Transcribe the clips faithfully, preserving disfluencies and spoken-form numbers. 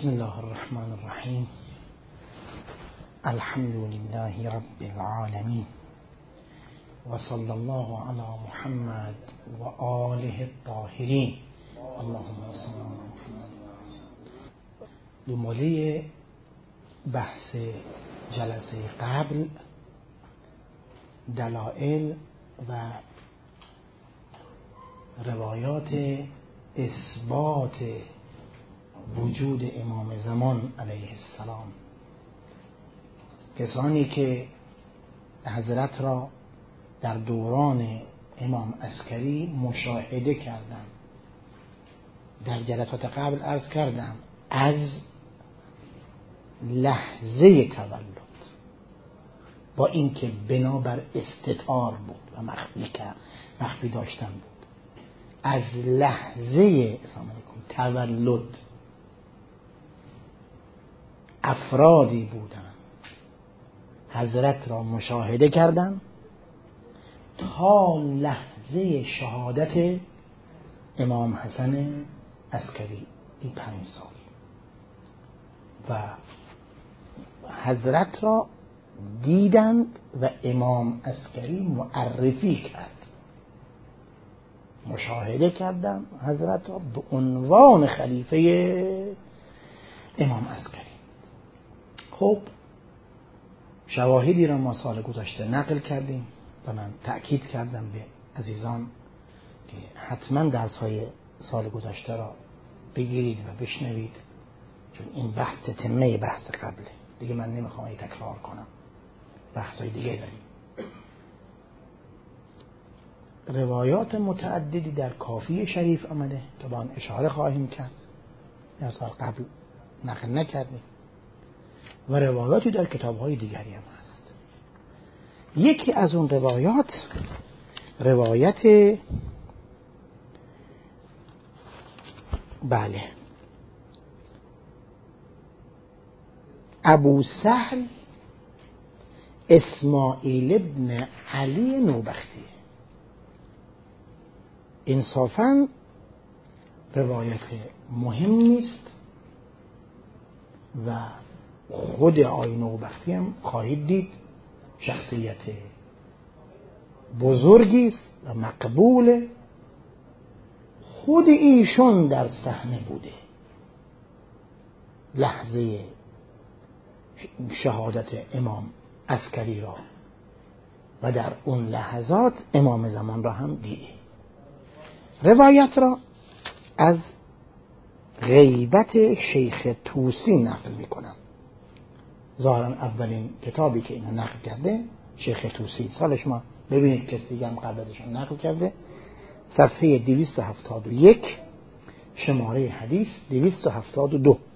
بسم الله الرحمن الرحیم. الحمد لله رب العالمین و صلی الله علی محمد و آله الطاهرین. اللهم صل علی محمد. دنباله بحث جلسه قبل دلائل و روایات اثبات وجود امام زمان علیه السلام، کسانی که حضرت را در دوران امام عسکری مشاهده کردند. در جلسات قبل عرض کردم از لحظه تولد، با اینکه بنابر استتار بود و مخفی کرد مخفی داشتن بود، از لحظه سلام علیکم تولد افرادی بودند حضرت را مشاهده کردند تا لحظه شهادت امام حسن عسکری، این پنج سال، و حضرت را دیدند و امام عسکری معرفی کرد، مشاهده کردند حضرت را به عنوان خلیفه امام عسکری. خب شواهدی را ما سال گذشته نقل کردیم و من تأکید کردم به عزیزان که حتما درس های سال گذشته را بگیرید و بشنوید، چون این بحث تتمه بحث قبله دیگه، من نمیخوام تکرار کنم، بحث های دیگه داریم. روایات متعددی در کافی شریف آمده که با آن اشاره خواهیم کرد، در سال قبل نقل نکردیم، و روایاتی در کتاب‌های دیگری هم هست. یکی از اون روایات روایت بله ابو سهل اسماعیل ابن علی نوبختی. انصافاً روایت مهم نیست و خود آقای نوبختی هم خواهید دید شخصیت بزرگی است و مقبول. خود ایشون در صحنه بوده لحظه شهادت امام عسکری را و در اون لحظات امام زمان را هم دیده. روایت را از غیبت شیخ طوسی نقل میکنم. ظاهرا اولین کتابی که اینو نقل کرده شیخ طوسی، سالش ما ببینید کسی دیگه هم قبل ازش نقل کرده، صفحه دویست و هفتاد و یک، شماره حدیث دویست و هفتاد و دو.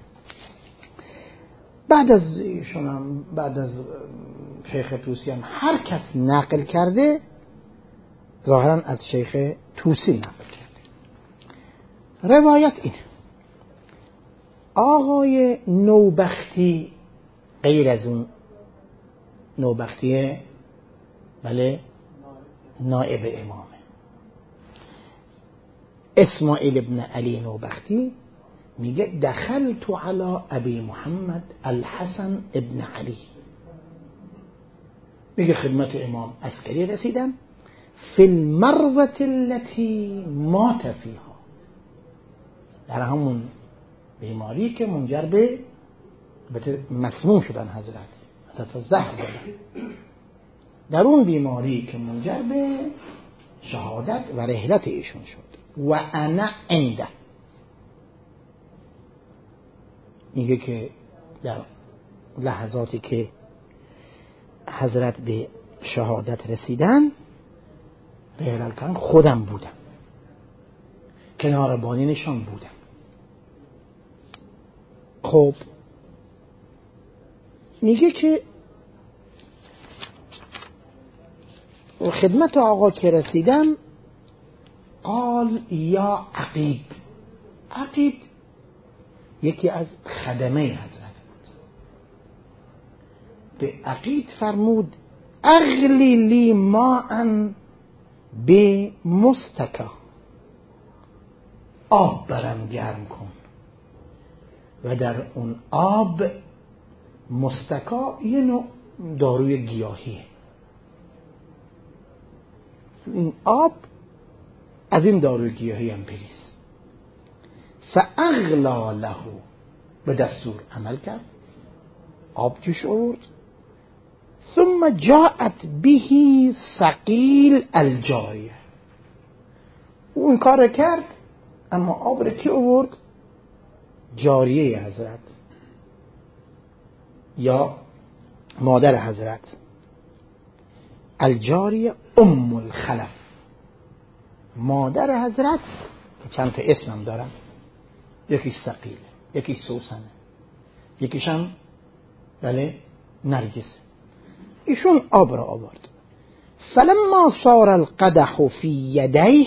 بعد از ایشون هم بعد از شیخ طوسی هم هر کس نقل کرده ظاهرا از شیخ طوسی نقل کرده. روایت اینه: آقای نوبختی، غیر از اون نوبختی بله نائب امامه، اسماعیل ابن علی نوبختی میگه دخلت علی ابی محمد الحسن ابن علی، میگه خدمت امام عسکری رسیدم، فی المروه التي مات فیها، در همون بیماری که منجر به مسموم شدن حضرت حضرت زهر دادن، در اون بیماری که منجر به شهادت و رحلت ایشون شد. و انا عنده، میگه که در لحظاتی که حضرت به شهادت رسیدن رحلت کردن خودم بودم، کنار بالینشان بودم. خب میگه که خدمت آقا که رسیدم، قال یا عقید، عقید یکی از خدمه حضرت بود، به عقید فرمود اغلی لی ماء به مستکا، آب برم گرم کن و در اون آب مستکا یه نوع داروی گیاهیه. این آب از این داروی گیاهی هم پریست. فاغلا له، به دستور عمل کرد، آب جوش آورد. ثم جاءت به ثقیل الجاریه، اون کار کرد، اما آب رو کی آورد؟ جاریه حضرت یا مادر حضرت. الجاریه ام الخلف، مادر حضرت که چند تا اسم دارن، یکیش ثقیل، یکیش سوسنه، یکیش هم بله نرگس. ایشون آب را آورد. فلما صار القدح فی یدیه،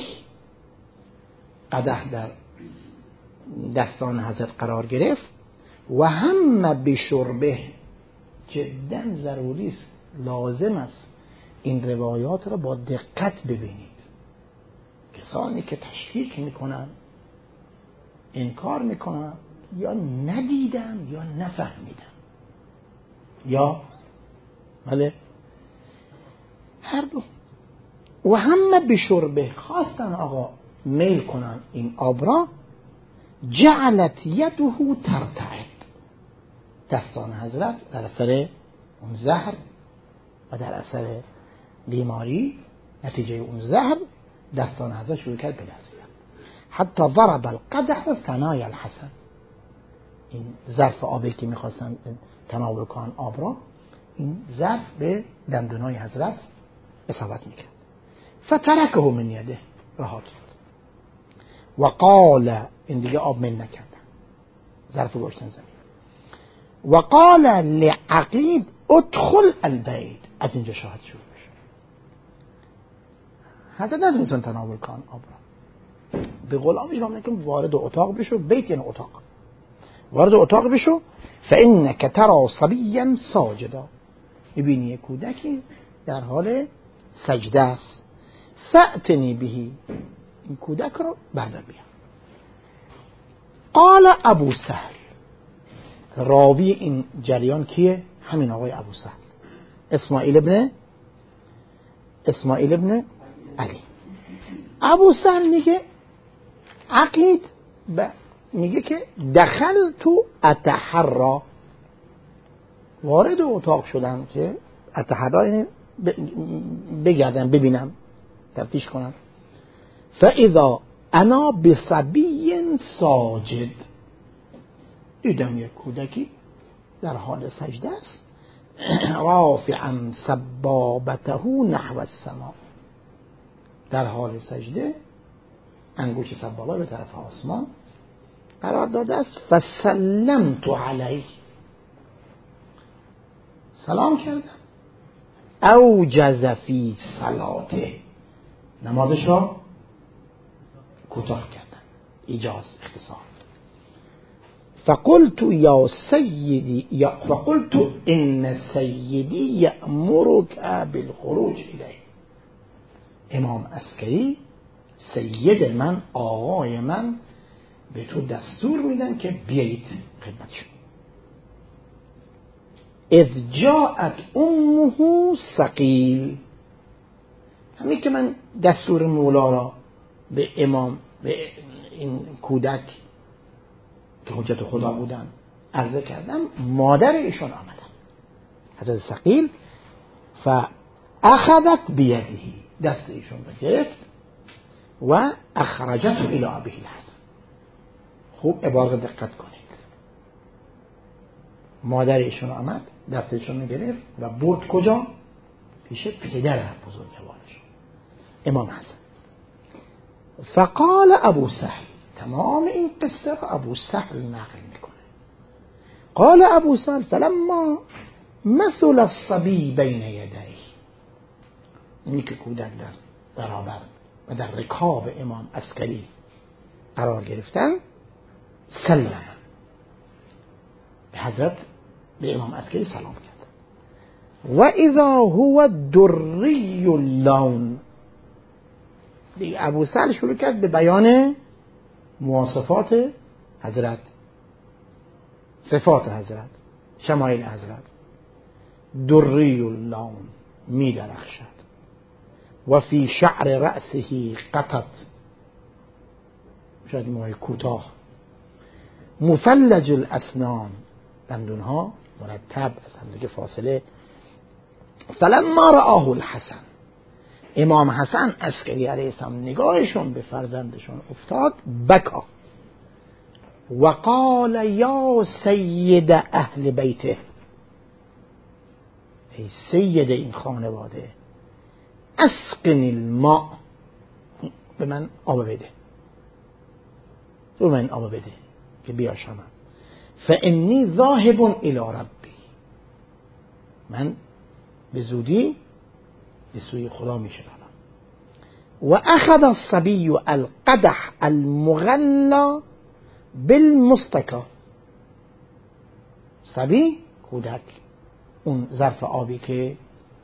قدح در دستان حضرت قرار گرفت. و هم بشربه، جدا ضروری است، لازم است این روایات را با دقت ببینید. کسانی که تشکیک میکنن، انکار میکنن، یا ندیدن یا نفهمیدن یا بله هر دو. و همه بشربه، خواستن آقا میل کنن این آب را. جعلت یده ترتعد، دستان حضرت در اثر اون زهر و در اثر بیماری نتیجه اون زهر دستان حضرت شروع کرد بلرزید. حتی ضرب القدح ثنای الحسن، این ظرف آبی که میخواستن تناول کنن آب را، این ظرف به دندونای حضرت اصابت میکرد. فترکه من یده، رها کرد. و قال، این دیگه آب من نکردن، ظرف گوشتن زمین. و قال لعقید ادخل البیت، از اینجا شاهد شروع بشه. حضرت نتونستن تناول کن آب را، به غلامش گفتن که وارد اتاق بشو، بیت یعنی اتاق، وارد اتاق بشو. فانک ترى صبیا ساجدا، میبینی یک کودکی در حال سجده است. فأتنی بهی، این کودک رو بردار بیار. قال ابو سهل، راوی این جریان کیه؟ همین آقای ابو سهل، اسماعیل ابن اسماعیل ابن علی. ابو سهل میگه عقید ب... میگه که دخل تو اتحرا، وارد اتاق شدم که اتحرا یعنی بگردم ببینم تفتیش کنم. فاذا انا بصبی ساجد، دیدم یک کودکی در حال سجده است. رافعا سبابته نحو السماء، در حال سجده انگوش سبابه به طرف آسمان قرار داده است. فسلمت علیه، سلام کردم. اوجز فی صلاته، نمازش را کوتاه کردن، ایجاز، اختصار. فقلت یا سیدی یا فقلت ان سیدی یأمرک بالخروج الیه، امام عسکری سید من، آقای من، به تو دستور میدن که بیایید خدمتشون. اذ جاءت امه ثقیل، همین که من دستور مولا را به امام، به این کودک که حجت خدا بودن عرضه کردم، مادر ایشون آمدن حضرت ثقیل. فاخذت بیدهی، دست ایشون را گرفت. و اخرجته الی ابیه الحسن، خوب عبارت دقت کنید. مادر ایشون آمد، دست ایشون رو گرفت و برد کجا؟ پیش پدر بزرگوارش امام حسن. فقال ابو سهل، تمام این قصه را ابو سهل نقل میکنه. قال ابو سهل فلما مثل الصبی بین یدیه، اینی که کودک در برابر و در رکاب امام عسکری قرار گرفتن، سلم، به حضرت به امام عسکری سلام کرد. و اذا هو دری اللون، دیگه ابو سهل شروع کرد به بیان مواصفات حضرت. صفات حضرت، شمایل حضرت. دری اللون، می درخشد. و فی شعر رأسه قطط، شاید موهای کوتاه. مثلج الاسنان، دندونها مرتب از هم دیگه فاصله. فلما رآه الحسن، امام حسن عسکری علیه السلام نگاهشون به فرزندشون افتاد، بکا و قال یا سید اهل بیته، ای سید این خانواده، اسقنی الماء، به من آب بده، به من آب بده که بیاشمم. فانی ذاهب الی ربی، من به زودی به سوی خدا می شدم. و اخذ الصبی القدح المغلا بالمستکا، صبی کودک اون ظرف آبی که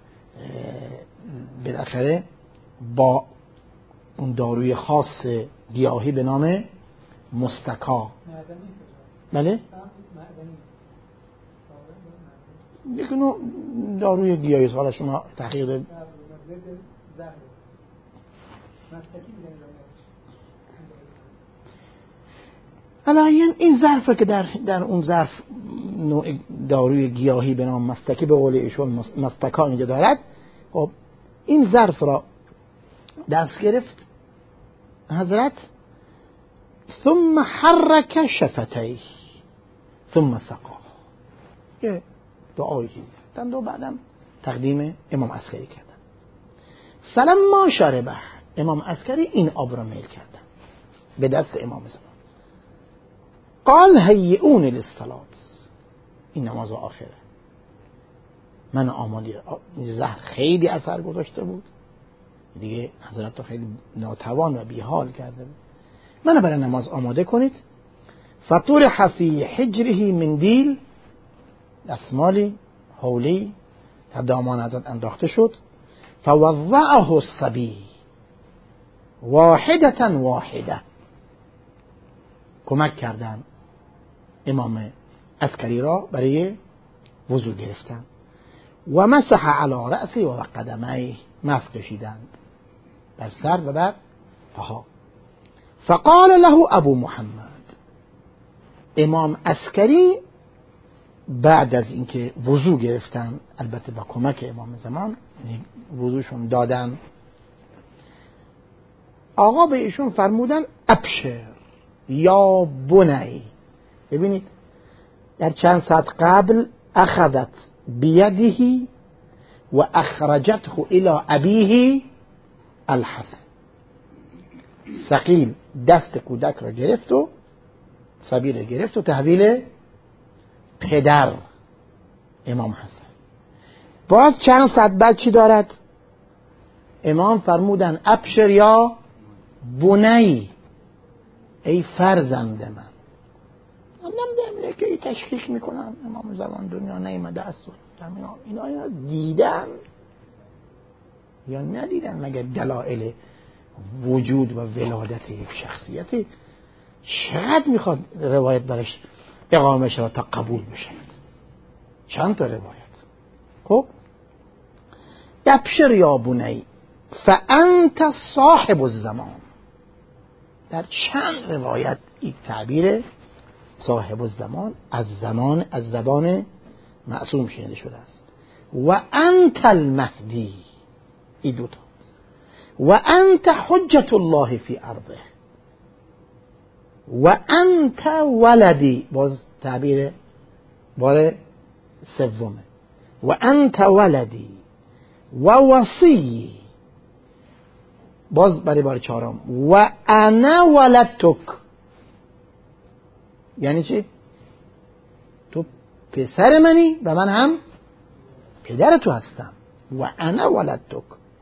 بالاخره با اون داروی خاص گیاهی به نام مستکا، بله یک نوع داروی گیاهی، حالا شما تحقیق الان این ظرفه که در در اون ظرف نوع داروی گیاهی به نام مستکی، به قول ایشون مستکا اینجا دارد. خب این ظرف را دست گرفت حضرت، ثم حرک شفتیه ثم سقاه، یه دعایی کردند و بعدم تقدیم امام عسکری کردن. فلما شربه، امام عسکری این آب را میل کردن به دست امام زمان. قال هیئون للصلاة، این نماز آخره، من آمادی. زهر خیلی اثر گذاشته بود دیگه، حضرت تو خیلی ناتوان و بیحال کرده بود. من برای نماز آماده کنید. فطرح فی حجره مندیل، دستمالی حولی در دامان حضرت انداخته شد. فوضعه الصبی واحدة واحدة، کمک کردن امام عسکری را برای وضو گرفتن. و مسح علی رأسی و قدمیه، مس کشیدند بر سر و بر پاها. فقال له ابو محمد، امام عسکری بعد از اینکه وضو گرفتن، البته با کمک امام زمان، وضوشون دادن، آقا به ایشون فرمودن ابشر یا بنی. ببینید در چند ساعت قبل اخذت بیده و اخرجته الى ابیه الحسن، ثقیل دست کودک را گرفت و صبی را گرفت و تحویل پدر امام حسن. باز چند ساعت بعد چی دارد؟ امام فرمودن ابشر یا بنی، ای فرزند من. من نمیدونم که ای تشکیک میکنن امام زمان دنیا نیامده است، اینا اینا دیدن یا ندیدن؟ مگر دلایل وجود و ولادت یک شخصیتی چقدر میخواد روایت برش اقامه شد تا قبول بشه؟ چند تا روایت. خب ابشر یا بنی فانت صاحب الزمان، در چند روایت این تعبیر صاحب الزمان از زمان از زبان معصوم شنیده شده است. و انت المهدی، این دوتا، و انت حجت الله فی ارضه، و انت ولدی، باز تعبیر بار سومه، و انت ولدی و وصی، باز برای بار چهارم، و انا ولدتک. یعنی چی؟ تو پسر منی و من هم پدر تو هستم. و انا ولدتک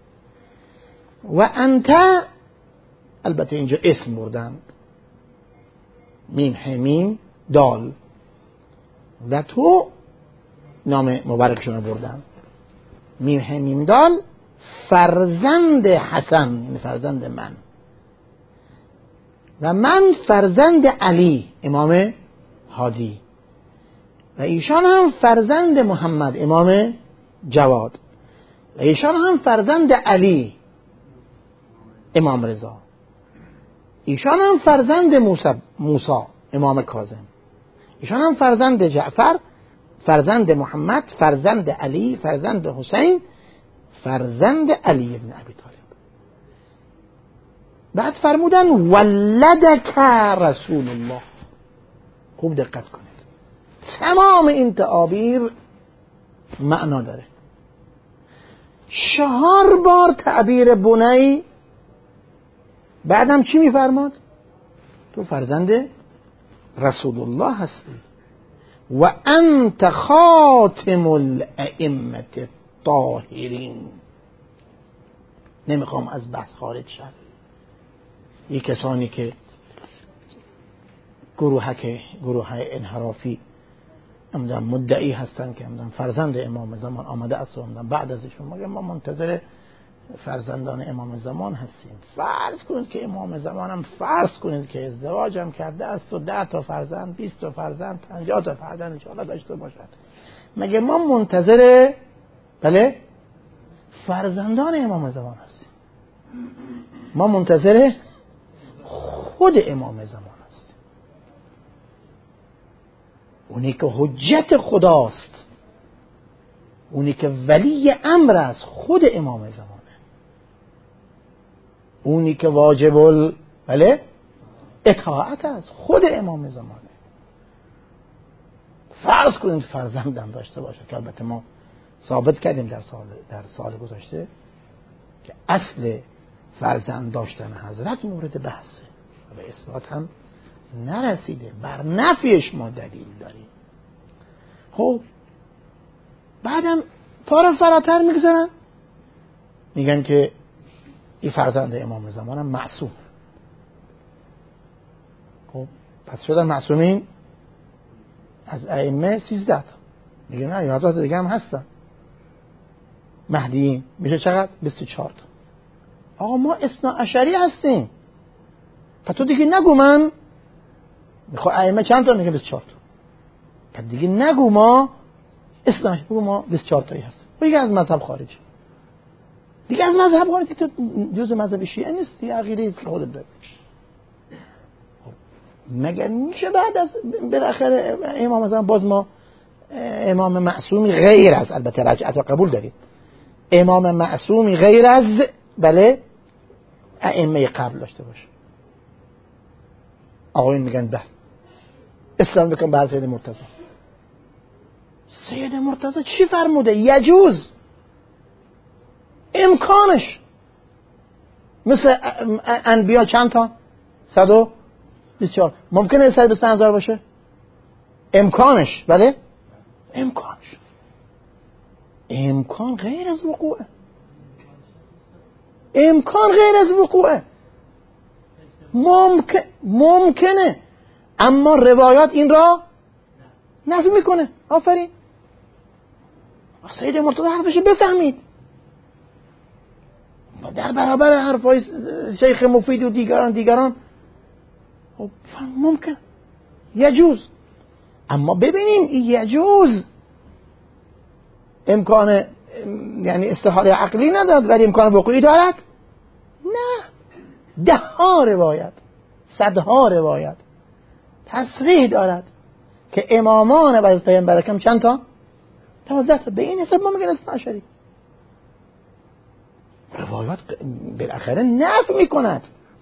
و انت، البته اینجا اسم بردن، میم همیم دال، و تو نام مبارکشون بردن، میم همیم دال، فرزند حسن، فرزند من، و من فرزند علی امام هادی، و ایشان هم فرزند محمد امام جواد و ایشان هم فرزند علی امام رضا، ایشان هم فرزند موسی موسی امام کاظم، ایشان هم فرزند جعفر، فرزند محمد، فرزند علی، فرزند حسین، فرزند علی ابن ابی طالب. بعد فرمودن ولدک رسول الله. خوب دقت کنید، تمام این تعابیر معنا داره. چهار بار تعبیر بنی، بعدم چی میفرماد؟ تو فرزند رسول الله هستی و انت خاتم الائمه الطاهرین. نمیخوام از بحث خارج شم. یک کسانی که گروهک گروه انحرافی امدن مدعی هستن که امدن فرزند امام زمان آمده است و امدن بعد ازشون مگه ما منتظر فرزندان امام زمان هستیم. فرض کنید که امام زمان هم فرض کنید که ازدواج هم کرده است و ده تا فرزند، بیست تا فرزند، پنجاه تا فرزند انشاءالله داشته باشد. مگه ما منتظر بله فرزندان امام زمان هستیم؟ ما منتظر خود امام زمان هستیم، اونی که حجت خداست، اونی که ولی امر است، خود امام زمانه، اونی که واجب ال بله اطاعت است، خود امام زمانه. فرض کنید فرزندم داشته باشه که البته ما ثابت کردیم در سال در سال گذشته که اصل فرزند داشتن حضرت مورد بحثه و به اثبات هم نرسیده، بر نفیش ما دلیل داریم. خب بعدم پارا فراتر میگذارن میگن که این فرزند امام زمان هم معصوم. خب پس شدن معصومین از ائمه سیزده تا. میگن نه حضرت دیگه هم هستن مهدیین، میشه چقدر؟ بیست و چهار تا. آقا ما اثنا عشری هستیم، پس تو دیگه نگو من میخوا ائمه چند تا؟ میگه بیست و چهار تا. پس دیگه نگو ما اثنا عشری، بگو ما بیست و چهار تایی هستیم. دیگه از مذهب خارجی، دیگه از مذهب خارجی، تو جزء مذهب شیعه نیستی، عقیده است که خودت داری. مگر میشه بعد از بالاخره امام زمان باز ما امام معصومی غیر از البته رجعت و قبول دارید، امام معصومی غیر از بله ائمه قبل داشته باشه؟ آقایون میگن بله. اسلام بکن بر سید مرتضی. سید مرتضی چی فرموده؟ یجوز، امکانش مثل انبیا چند تا؟ صد و بیست و چهار. ممکنه صد و بیست هزار باشه؟ امکانش بله امکانش امکان غیر از وقوعه، امکان غیر از وقوعه. ممکن ممکنه، اما روایات این را نفی میکنه. آفرین، سید مرتضی حرفش بفهمید در برابر حرفای شیخ مفید و دیگران دیگران خب ممکن یجوز، اما ببینیم این یجوز امکان یعنی استحاله عقلی ندارد ولی امکان وقوعی دارد؟ نه، ده ها روایت، صدها روایت تصریح دارد که امامان بعد از پیامبر اکرم چند تا؟ دوازده تا. به این حساب ما میگن اثنا عشری. روایات بالاخره نفی میکند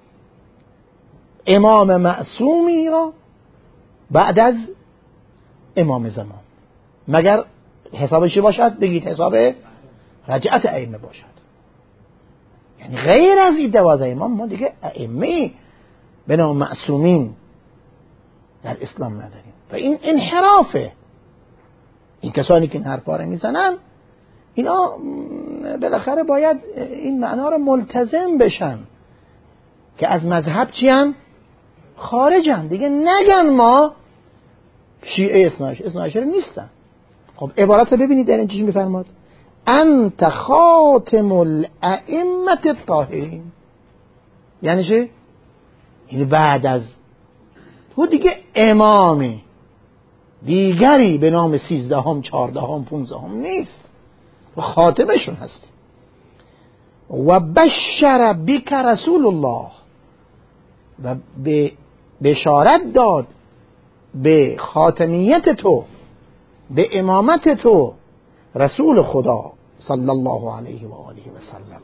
امام معصومی را بعد از امام زمان، مگر حسابش باشد بگید حساب رجعت ائمه باشد. یعنی غیر از این دوازده امام ما دیگه ائمه به نام معصومین در اسلام نداریم و این انحرافه. این کسانی که این حرفا رو میزنن اینا بالاخره باید این معنا رو ملتزم بشن که از مذهب چی هم؟ خارجن. دیگه نگن ما شیعه اثنا عشر اثنا عشر نیستن. خب عبارت رو ببینید در این چیزی میفرماد انت خاتم الائمه الطاهرین. یعنی چه؟ یعنی بعد از تو دیگه امامی دیگری به نام سیزدهم، چهاردهم، پونزدهم نیست، خاتمشون هستی. و بشر بک رسول الله، و به بشارت داد به خاتمیت تو، به امامت تو، رسول خدا صلی الله علیه و آله و سلم.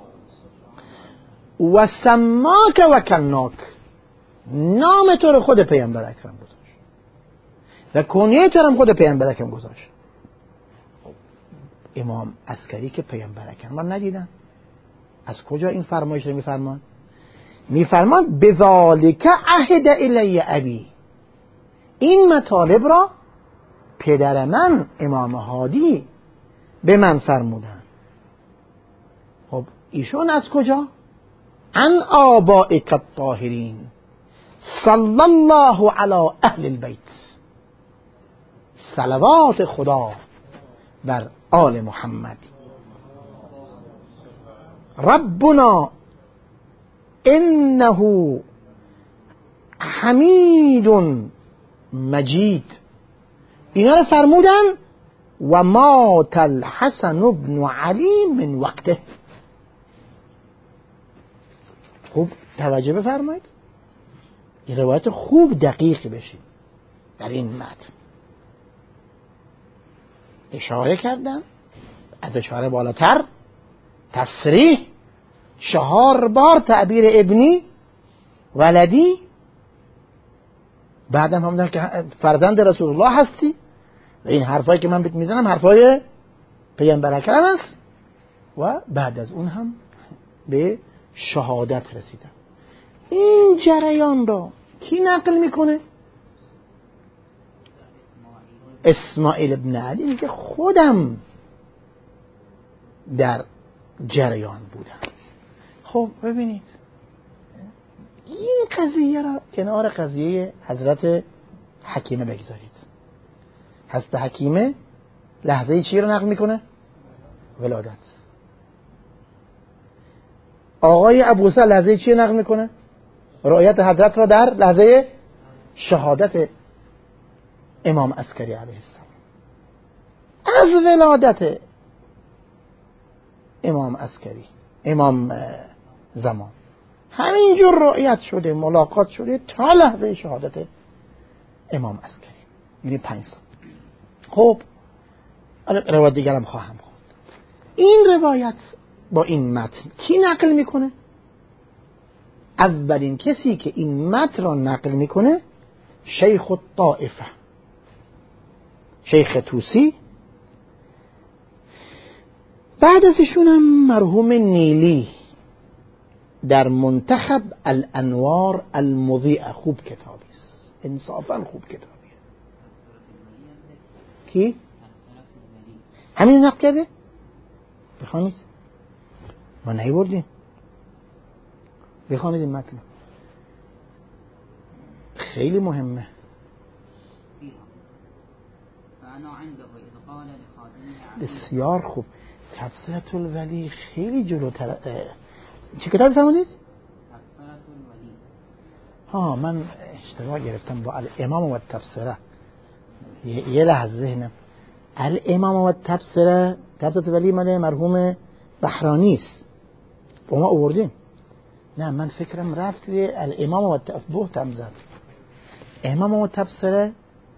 و سماک و کناک، نام تو رو خود پیامبر اکرم گذاشت و کنیه تو رو خود پیامبر اکرم گذاشت. امام عسکری که پیامبر اکرم من ندیدن، از کجا این فرمایش رو میفرمان؟ میفرمان بذالک عهد الی ابی، این مطالب را پدر من امام هادی به من فرمودن. خب ایشون از کجا؟ عن آبائک الطاهرین صلی الله علی اهل البیت، صلوات خدا بر آل محمد. ربنا انه حمید مجید، اینا رو فرمودن. و مات الحسن ابن علی من وقته. خوب توجه بفرمایید، این روایت خوب دقیق بشید. در این متن اشاره کردن، از اشاره بالاتر تصریح، چهار بار تعبیر ابنی ولدی، بعدم هم دارن که فرزند رسول الله هستی و این حرفایی که من بهت میزنم حرفای پیامبر اکرم است. و بعد از اون هم به شهادت رسیدم. این جریان را کی نقل میکنه؟ اسماعیل ابن علی میگه خودم در جریان بودم. خب ببینید این قضیه را کنار قضیه حضرت حکیمه بگذارید. حضرت حکیمه لحظه چی رو نقل میکنه؟ ولادت. آقای ابوسعید لحظه چی رو نقل میکنه؟ رؤیت حضرت را در لحظه شهادت امام عسکری علیه السلام. از ولادت امام عسکری، امام زمان، همینجور رؤیت شده، ملاقات شده تا لحظه شهادت امام عسکری، یعنی پنج سال. خب روایت دیگرم خواهم خواند. این روایت با این متن کی نقل میکنه؟ اولین کسی که این متن را نقل میکنه شیخ الطائفه، شیخ طوسی. بعد از ایشونم مرحوم نیلی در منتخب الانوار المضیئه. خوب کتابی است، انصافا خوب کتابیه. کی؟ همین نقل کرده؟ بخوانید، ما نیوردیم. بخوانید این متن، خیلی مهمه. بسیار خوب. تبصرة الولی خیلی جلوتر. چه کتابی فرمودید؟ تبصرة الولی. ها من اشتباه گرفتم با الامام و التبصره. یه لحظه ذهنم الامام و التبصره، تبصرة الولی مال مرحوم بحرانی است، با ما آوردیم. نه من فکرم رفت توی الامام و التبصره هم زد. امام و التبصره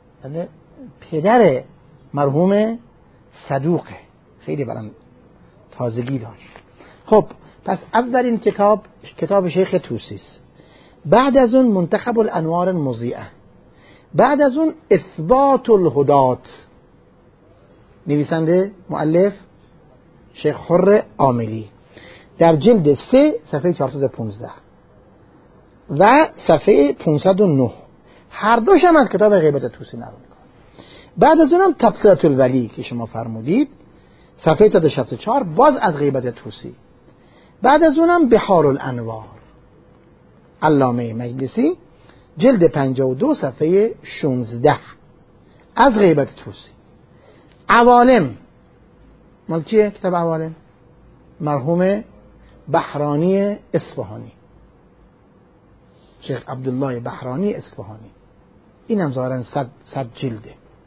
پدر مرحوم صدوقه، خیلی برام تازگی داشت. خب پس اولین کتاب کتاب شیخ طوسی است. بعد از اون منتخب الانوار المضیئه. بعد از اون اثبات الهدات، نویسنده مؤلف شیخ حر عاملی، در جلد سه صفحه چهارصد و پانزده و صفحه پانصد و نه. هر دوش هم از کتاب غیبت طوسی نقل می‌کنه. بعد از اونم تبصرة الولی که شما فرمودید، صفحه صد و شصت و چهار، باز از غیبت طوسی. بعد از اونم بحار الانوار علامه مجلسی، جلد پنجاه و دو صفحه شانزده، از غیبت طوسی. عوالم مال کیه کتاب عوالم؟ مرحوم بحرانی اصفهانی، شیخ عبدالله بحرانی اصفهانی. این هم ظاهرا صد, صد جلده.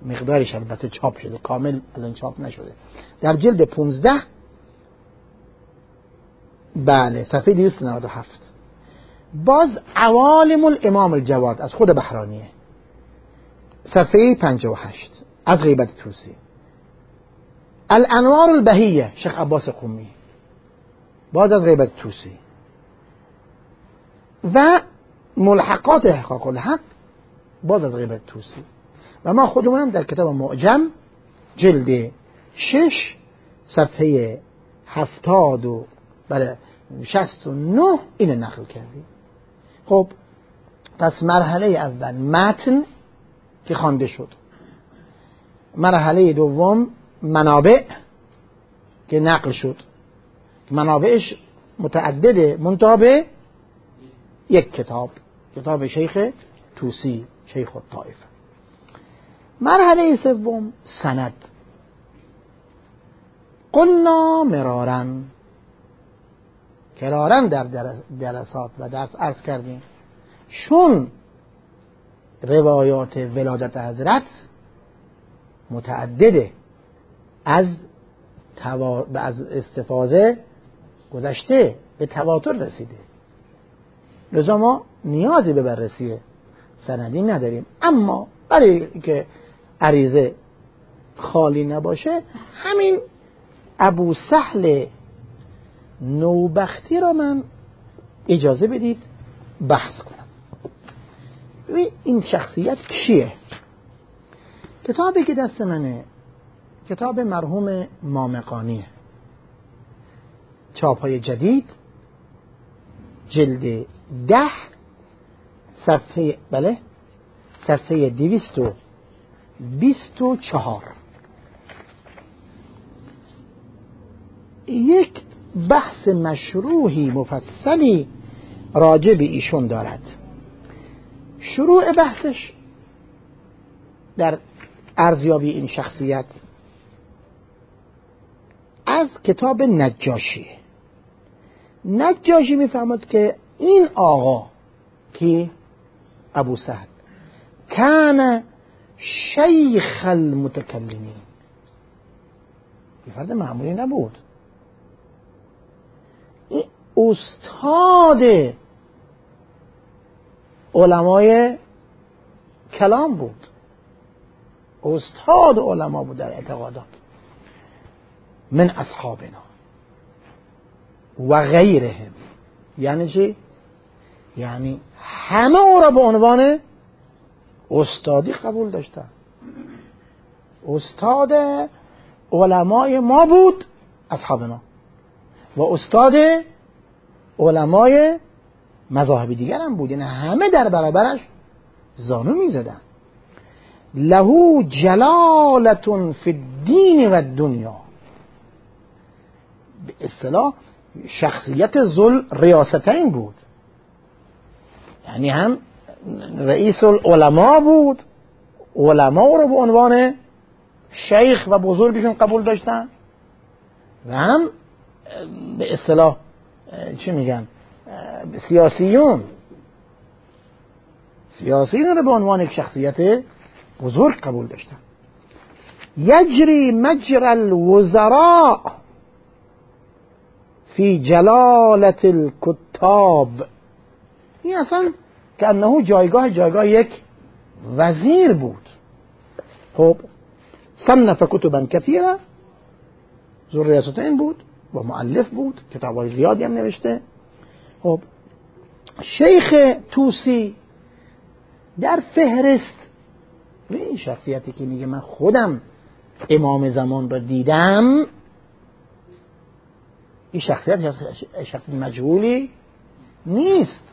مقدارش البته چاپ شده، کامل الان چاپ نشده، در جلد پونزده، بله صفحه دویست و نود و هفت. باز عوالم الامام الجواد از خود بحرانیه، صفحه پنجاه و هشت، از غیبت توسی. الانوار البهیه شیخ عباس قمی، باز از غیبت توسی. و ملحقات احقاق الحق، باز از غیبت توسی. و ما خودمونم در کتاب معجم جلد شش صفحه هفتاد و بله شست و نه این نقل کردیم. خب پس مرحله اول متن که خوانده شد، مرحله دوم منابع که نقل شد، منابعش متعدده منتها به یک کتاب، کتاب شیخ توسی شیخ الطائفه. مرحله سوم سند. قلنا مرارن، کرارن در درسات و درس عرض کردیم، چون روایات ولادت حضرت متعدده، از توا... از استفاضه گذشته به تواتر رسیده، لذا ما نیازی به بررسی سندی نداریم. اما برای که عریضه خالی نباشه، همین ابو سهل نوبختی را من اجازه بدید بحث کنم. این شخصیت کیه؟ کتابی که دست منه کتاب مرحوم مامقانیه، چاپ‌های جدید، جلد ده، صفحه بله صفحه دویست و بیست و چهار. یک بحث مشروحی مفصلی راجع به ایشون دارد. شروع بحثش در ارزیابی این شخصیت از کتاب نجاشی. نجاشی میفهمد که این آقا که ابو سهل کان شیخ المتکلمین، یه فرد معمولی نبود، این استاد علمای کلام بود، استاد علما بود در اعتقادات، من اصحابنا و غیرهم. یعنی چی؟ یعنی همه او را به عنوان استادی قبول داشتن. استاد علمای ما بود اصحابنا و استاد علمای مذاهب دیگر هم بود، یعنی همه در برابرش زانو می زدن. له جلالتون فی الدین و الدنیا، به اصطلاح شخصیت ذل ریاستین بود، یعنی هم رئیس العلماء بود، علماء رو به عنوان شیخ و بزرگشون قبول داشتن، و هم به اصطلاح چی میگن سیاسیون سیاسیون رو به عنوان یک شخصیت بزرگ قبول داشتن. یجری مجرى الوزراء فی جلالت الکتاب، این اصلا که انه جایگاه جایگاه یک وزیر بود. خب صنف کتبا کثیره، ذو ریاستین بود و مؤلف بود، کتاب‌های زیادی هم نوشته. خب شیخ توسی در فهرست و این شخصیتی که میگه من خودم امام زمان را دیدم، این شخصیت شخصیت مجهولی نیست.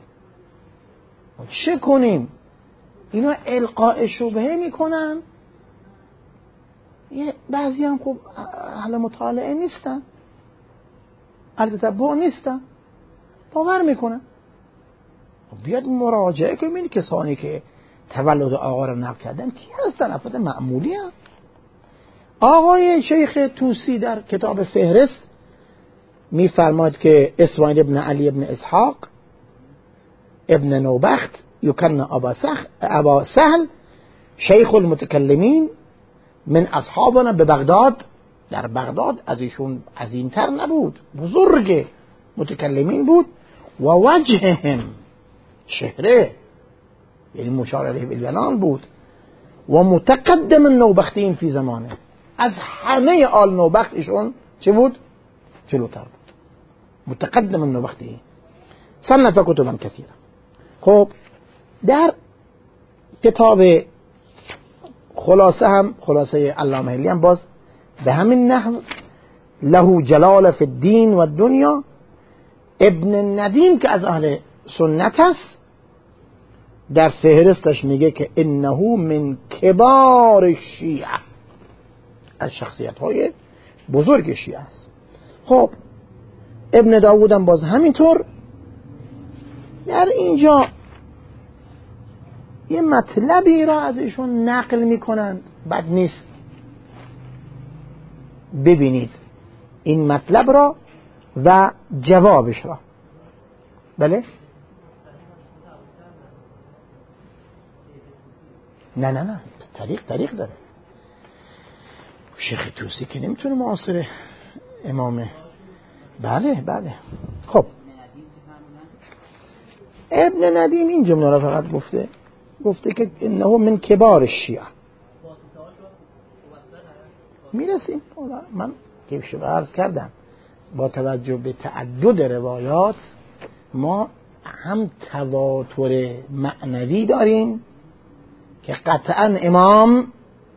چه کنیم؟ اینا القاء شبهه میکنن، بعضی هم خب اهل مطالعه نیستن، اهل تتبع نیستن، باور میکنن. بیاد مراجعه کنیم این کسانی که تولد آقا رو نقل کردن کی هستن؟ افراد معمولی هم. آقای شیخ توسی در کتاب فهرست میفرماد که اسماعیل ابن علی ابن اسحاق ابن نوبخت یکن ابا سهل شیخ المتکلمین من اصحابنا به بغداد، در بغداد از ایشون عظیمتر نبود، بزرگ متکلمین بود. و وجههم، چهره یعنی مشار الیه بالبنان بود. و متقدم النوبختین فی زمانه، از همه آل نوبخت ایشون چه بود؟ جلوتر بود. متقدم النوبختین. صنف کتبا کثیرا. خب در کتاب خلاصه هم، خلاصه علامه حلی هم باز به همین نحو، له جلال فی الدین و دنیا. ابن ندیم که از اهل سنت است، در فهرستش میگه که انه من کبار شیعه، از شخصیت های بزرگ شیعه است. خب ابن داوود هم باز همینطور در اینجا یه مطلبی را از ایشون نقل میکنند، بد نیست ببینید این مطلب را و جوابش را. بله؟ نه نه نه طریق طریق داره. شیخ توسی که نمیتونه معاصر امامه. بله بله. خب ابن ندیم این جمله را فقط گفته، گفته که انه من کبار شیعه. میرسیم. من که شما عرض کردم با توجه به تعدد روایات ما هم تواتر معنوی داریم که قطعا امام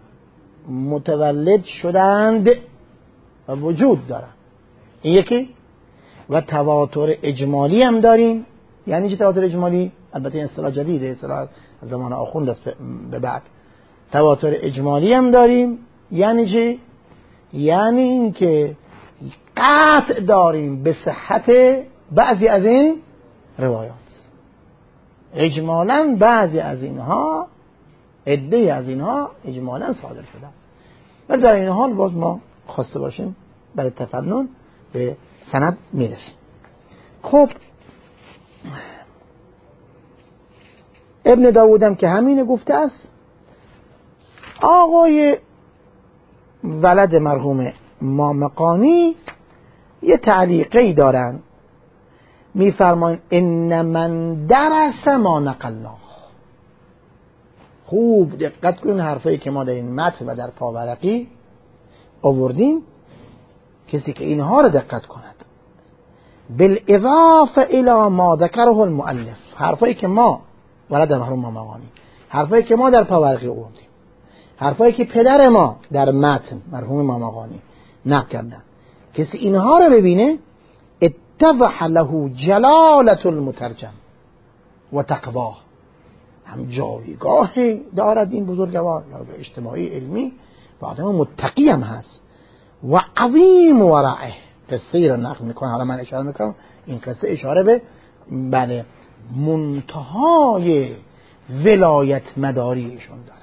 متولد شدند و وجود دارند، این یکی. و تواتر اجمالی هم داریم. یعنی چه تواتر اجمالی؟ البته این اصطلاح جدیده، اصطلاح از زمان آخوند است به بعد. تواتر اجمالی هم داریم. یعنی چه؟ یعنی این که قطع داریم به صحت بعضی از این روایات. اجمالاً بعضی از اینها، عده از اینها اجمالاً صادر شده است. ولی در این حال باز ما خواسته باشیم برای تفنن به سند میرسیم. خب ابن داوودم که همینه گفته است. آقای ولد مرحوم مامقانی یه تعلیقی دارن، میفرماین ان من درس ما نقلناه. خوب دقت کنین حرفایی که ما در این متن و در پاورقی آوردیم. کسی که اینها رو دقت کند، بالاضافه الی ما ذکره المؤلف، حرفایی که ما ولد مرحوم مامقانی، حرفایی که ما در پاورقی آوردیم، حرفایی که پدر ما در متن مرحوم مامقانی نقل کردن، کسی اینها رو ببینه اتضح له جلالت المترجم و تقواه. هم جایگاه دارد این بزرگوار اجتماعی علمی و آدم متقی هم هست و عظیم ورعه. قصه رو نقل میکنه، حالا من اشاره میکنم این قصه اشاره به بله منتهای ولایت مداریشون دارد.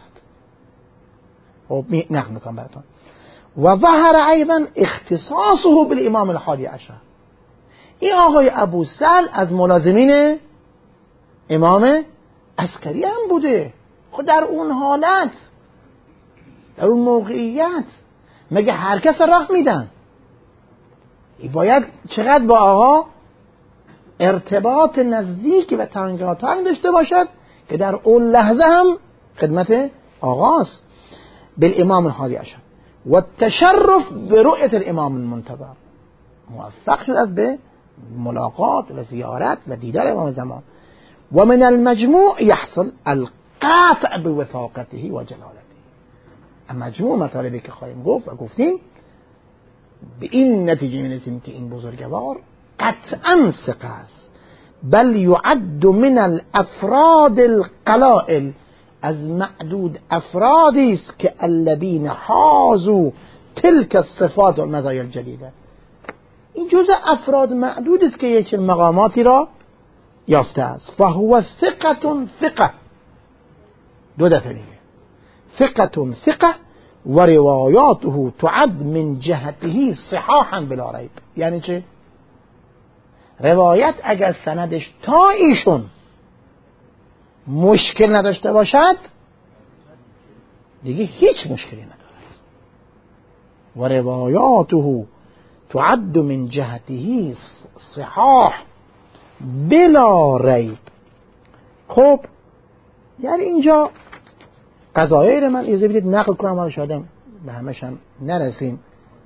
خب نقل میکنم براتون. و ظهر ایضا اختصاصه بالامام الحادی عشر. این آقای ابو سهل از ملازمین امام عسکری هم بوده. خود در اون حالت، در اون موقعیت مگه هر کس راه میدن؟ باید چقدر با آقا ارتباط نزدیک و تنگاتنگ داشته باشد که در اون لحظه هم خدمت آقاست. بالامام الحادی عشر و التشرف برؤیت الامام المنتظر. موفق شد از به ملاقات و زیارت و دیدار امام زمان. و من المجموع يحصل القطع بوثاقته و جلالته. مجموع مطالبی که خواهیم گفت و گفتیم به این نتیجه می‌رسیم که این بزرگوار قطعاً ثقه است، بل یعد من الافراد القلائل، از معدود افرادی است که الذین حازوا تلك الصفات و مزایا الجلیله. این جزء افراد معدود است که یک مقاماتی را یافته است. فهو ثقة ثقة، دو دفعه میگه ثقة ثقة و روایاته تعد من جهته صحاحا بلا ریب. یعنی چه؟ روایت اگر سندش تا ایشون مشکل نداشته باشد دیگه هیچ مشکلی ندارد. و روایاته تعد من جهته صحاح بلا ریب. خب یعنی اینجا قضایای من اجازه بدید نقل کنم و شاید به همشان نرسیم.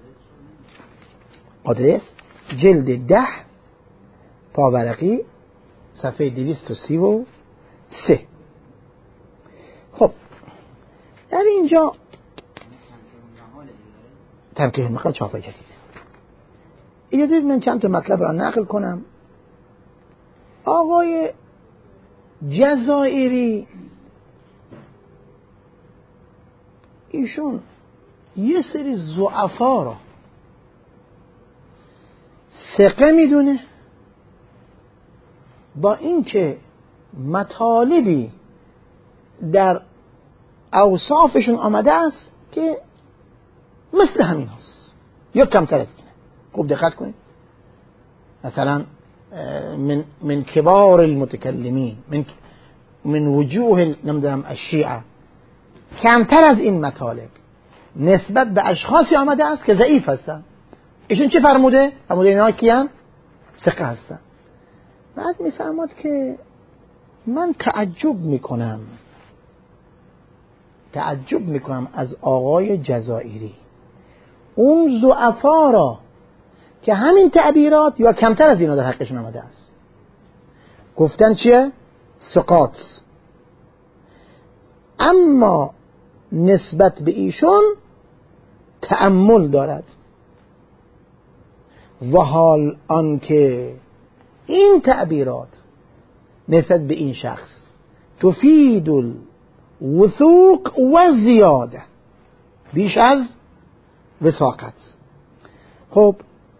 آدرس جلد ده پاورقی صفحه دویست و سی و سه. خب در اینجا تنقیح مقال چاپ جدید. اجازه بدید من چند تا مطلب را نقل کنم. آقای جزائری ایشون یه سری ضعفا را ثقه میدونه، با اینکه مطالبی در اوصافشون آمده است که مثل همین هست یا کمتر از اینه. خوب دقت کنید. مثلا من من کبار المتکلمین، من من وجوه نمیدونم الشیعه، کمتر از این مطالب نسبت به اشخاصی آمده است که ضعیف هستن. ایشون چه فرموده؟ فرموده اینا کیان؟ ثقه هستن. بعد میفهمد که من تعجب میکنم تعجب میکنم از آقای جزائری، اون ضعفا را که همین تعبیرات یا کمتر از اینا در حقشون آمده است گفتن چیه؟ ثقات، اما نسبت به ایشون تأمل دارد. و حال آنکه این تعبیرات نسبت به این شخص تفید الوثوق و زیاده، بیش از وثاقت. خب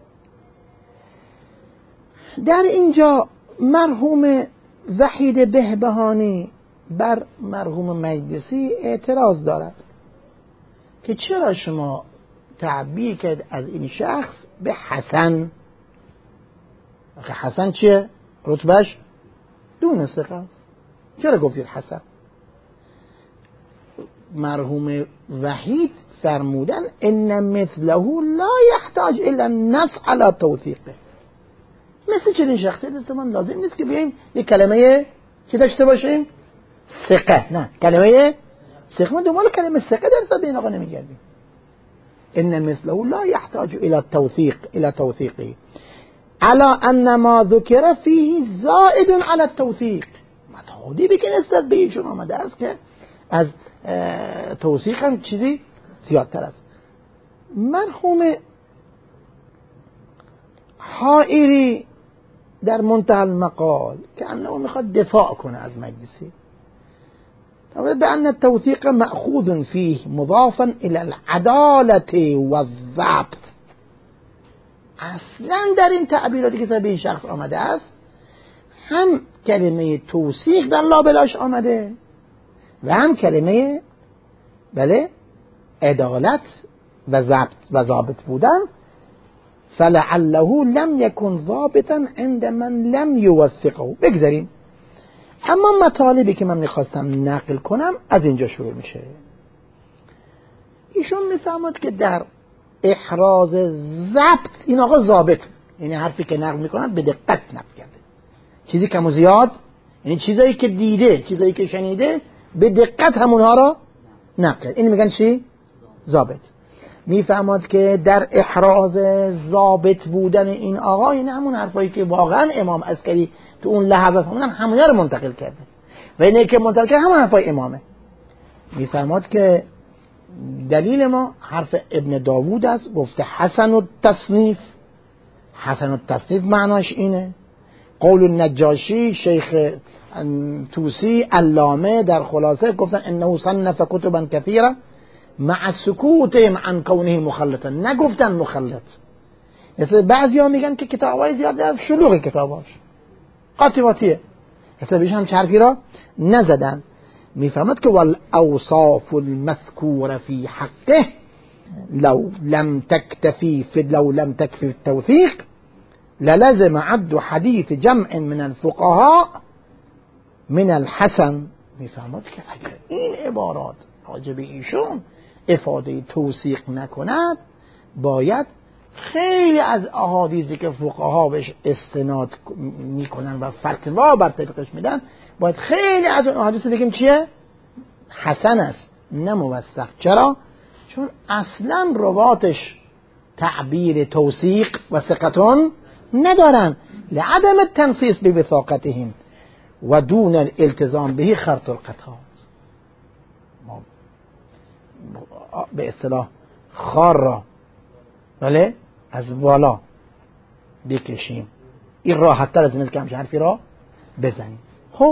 در اینجا مرحوم وحید بهبهانی بر مرحوم مجلسی اعتراض دارد که چرا شما تعبیر کرد از این شخص به حسن؟ آخه حسن چیه؟ رتبهش دون ثقه است. چرا گفتید حسن؟ مرحوم وحید فرمودن ان مثله لا يحتاج الى النص على توثیقه. مثل چنین شخصی دستمان لازم نیست که بیاییم یک کلمه چی داشته باشیم؟ ثقه. نه، کلمه ثقه. ما دنبال کلمه ثقه در صد این آقا نمیگردیم. ان مثله لا يحتاج الى التوثيق الى توثيقه على ان ما ذكر فيه زائد على التوثيق. مطالبی که نسبت به ایشون آمده است که از توثیق هم چیزی زیادتر است. مرحوم حائری در منتهى المقال که انه میخواد دفاع کنه از مجلسی، بأن التوثيق مأخوذ فيه مضافا إلى العدالة والضبط. اصلا در این تعبیراتی که به این شخص آمده است هم کلمه توثیق در لابلاش آمده و هم کلمه بله عدالت و ضبط و ضابط بودن. فلعله لم يكن ضابطا عند من لم يوثقه. بگذاریم. اما مطالبی که من میخواستم نقل کنم از اینجا شروع میشه. ایشون میفهمد که در احراز ضبط این آقا ضابط، یعنی حرفی که نقل میکنند به دقت نقل کرده، چیزی کم و زیاد، یعنی چیزایی که دیده، چیزایی که شنیده به دقت همونها را نقل کرد. این میگن چی؟ ضابط. میفهمد که در احراز ضابط بودن این آقا این همون حرفایی که واقعا امام عسکری تو اون لحظه فهمیدن همونها رو منتقل کرده و اینه که منتقل کرده همون حرفای امامه. میفهمد که دلیل ما حرف ابن داوود است، گفته حسن التصنیف. حسن التصنیف معناش اینه. قول النجاشی، شیخ توسی، علامه در خلاصه گفتن انه صنف کتبا کثیره مع سکوتهم عن کونه مخلطا. نگفتن مخلط. مثل بعضی ها میگن که کتابای زیاده از شلوغ کتاباش قاطباتیه، مثل بیش هم چرفی را نزدن. میفهمد که والاوصاف المذکور فی حقه لو لم تکتفی فی لو لم تکفی التوثیق للزم عد حدیث جمع من الفقهاء من الحسن. میفهمد که اگر این عبارات راجب ایشون افاده توثیق نکند، باید خیلی از احادیثی که فقها بهش استناد میکنن و فتوا بر طبقش میدن، باید خیلی از اون احادیث بگیم چیه؟ حسن است، نه موثق. چرا؟ چون اصلا رواتش تعبیر توثیق و ثقتون ندارن، لعدم التنصیص بوثاقتهم و دون الالتزام به خرط القطعات. ما به اصطلاح خار را بله از بالا بکشیم، این راحت تر از این که همچه حرفی را بزنیم. خب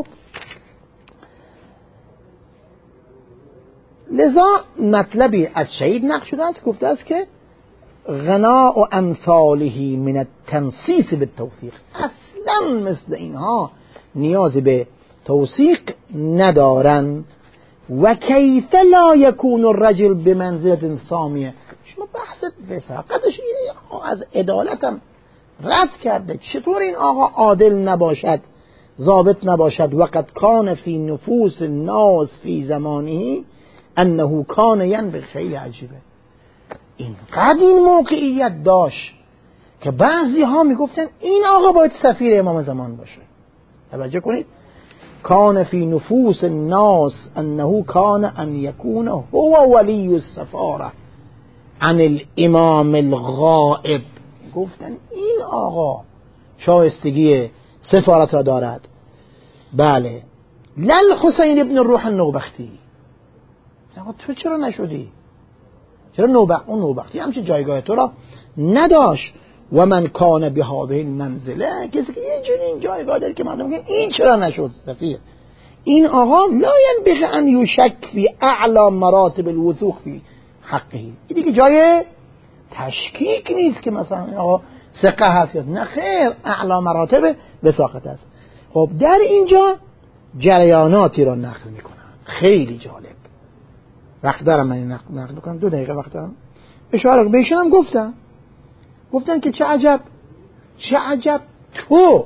لذا مطلبی از شهید نقل شده است، گفته است که غناء و امثاله من التنصیص بالتوثیق، اصلا مثل اینها نیاز به توثیق ندارن. و کیف لا یکون الرجل بمنزلة سامیه، شما بحث وثاقتش از عدالتم رد کرده، چطور این آقا عادل نباشد، ضابط نباشد؟ وقد کان فی نفوس الناس فی زمانه انه کان ینبغی، خیلی عجیبه، اینقدر این موقعیت داشت که بعضی ها میگفتن این آقا باید سفیر امام زمان باشه. توجه کنید، کان فی نفوس الناس انه کان ان یکون هو ولی السفاره عن الامام الغائب. گفتن این آقا شایستگی سفارت را دارد. بله، لل حسین ابن الروح النوبختی. آقا تو چرا نشدی؟ چرا نوبخت اون نوبختی همچه جایگاه تو را نداشت؟ و من کان به هذه المنزله، کسی که یه جنین جایگاه داره که مردم میگن این چرا نشد سفیر؟ این آقا لا ینبغی ان یشک فی اعلی مراتب الوثوق فی حقه، این دیگه جای تشکیک نیست که مثلا این آقا ثقه هست یا نه، خیر، اعلی مراتب وثاقت است. خب در اینجا جریاناتی را نقل میکنن خیلی جالب. وقت دارم من نقل, نقل بکنم؟ دو دقیقه وقت دارم. اشاره بهشون هم گفتن گفتن که چه عجب چه عجب تو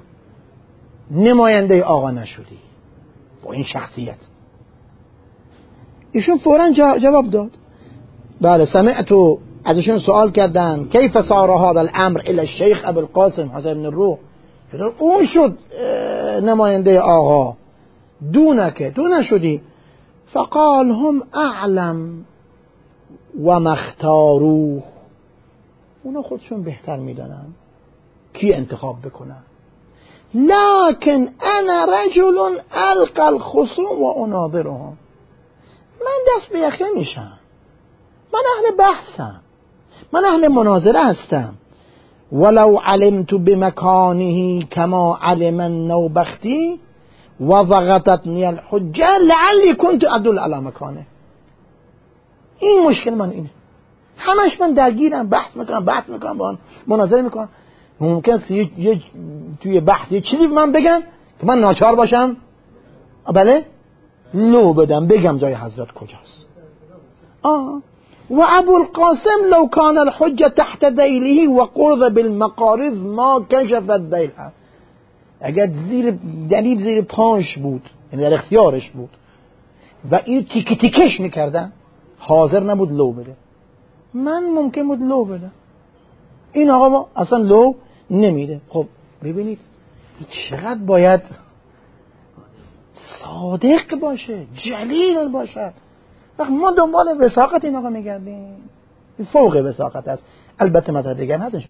نماینده آقا نشدی با این شخصیت. ایشون فوراً جواب داد. بله، سمعتو، ازشون سوال کردن کیف صار هذا الامر الى الشیخ ابو القاسم حسین بن الروح، اون شد نماینده آقا دونکه تو نشدی. فقال هم اعلم و مختاروه، اونا خودشون بهتر میدانن کی انتخاب بکنن. لكن انا رجل القى الخصوم و اناظرهم، من دست به یخ نمیشم، من اهل بحثم، من اهل مناظره هستم. ولو علمت بمکانه کما علم النوبختی و ضغطتنی الحجه لعلی کنت ادل علی مکانه. این مشکل من اینه، همش من درگیرم، بحث میکنم بحث میکنم با مناظره میکنم. ممکن است یه توی بحث یه چیزی من بگم که من ناچار باشم بله لو بدم بگم جای حضرت کجاست. آه و ابو القاسم لو کان الحجه تحت ذیله و قرض بالمقارض ما کشف الذیل، اگر زیر دلیل زیر پاش بود، یعنی در اختیارش بود و این تیک تیکش میکردن، حاضر نبود لو بده. من ممکن بود لو بده، این آقا اصلا لو نمیده. خب ببینید چقدر باید صادق باشه، جلیل باشه. وقت ما دنبال وثاقت این آقا میگردیم، فوق وثاقت است. البته مطلب دیگر هستش.